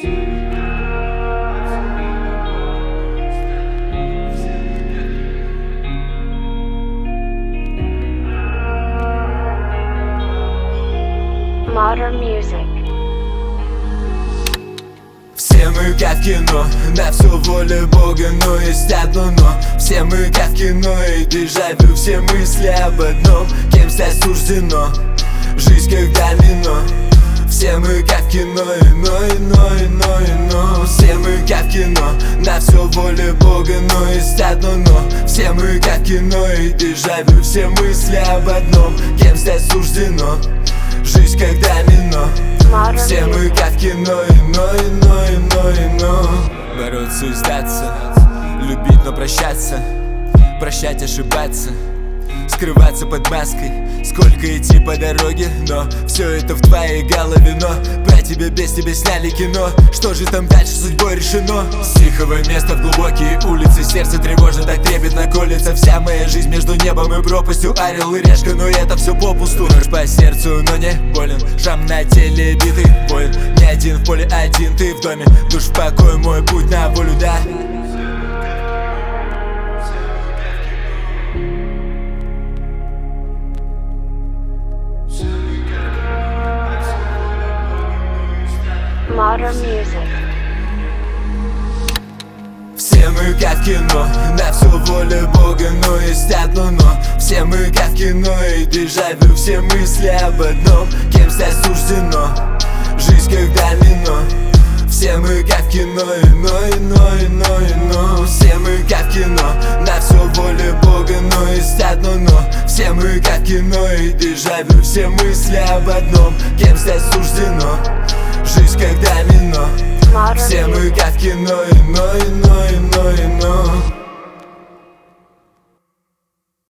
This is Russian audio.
Modern music. Все мы как в кино, на все воля Бога, но есть одно но. Все мы как в кино и дежавю, все мысли об одном. Кем стать суждено, жизнь как домино. Все мы как в кино, ино. Все мы как в кино, на все воля Бога, но есть одно но. Все мы как в кино и дежавю, все мысли об одном. Кем стать суждено, жизнь как домино. Все мы как в кино, ино. Бороться и сдаться, любить, но прощаться, прощать, ошибаться, скрываться под маской. Сколько идти по дороге, но все это в твоей голове. Но про тебя без тебя сняли кино. Что же там дальше судьбой решено? С тихого места в глубокие улицы сердце тревожно, так трепетно колется. Вся моя жизнь между небом и пропастью. Орел и решка, но это все попусту. Нож по сердцу, но не болен. Шрам на теле битый воин. Не один в поле, один ты в доме. Душ в покой, мой путь на волю, да. Modern music. Все мы как в кино, на все воля Бога, но есть одно но. Все мы как в кино и дежавю, все мысли об одном. Кем стать суждено, жизнь как домино. Все мы как в кино, ино. Все мы как в кино, на все воля Бога, но есть одно но. Все мы как в кино и дежавю, все мысли об одном. Кем стать суждено, жизнь как домино. Все мы как в кино, ино.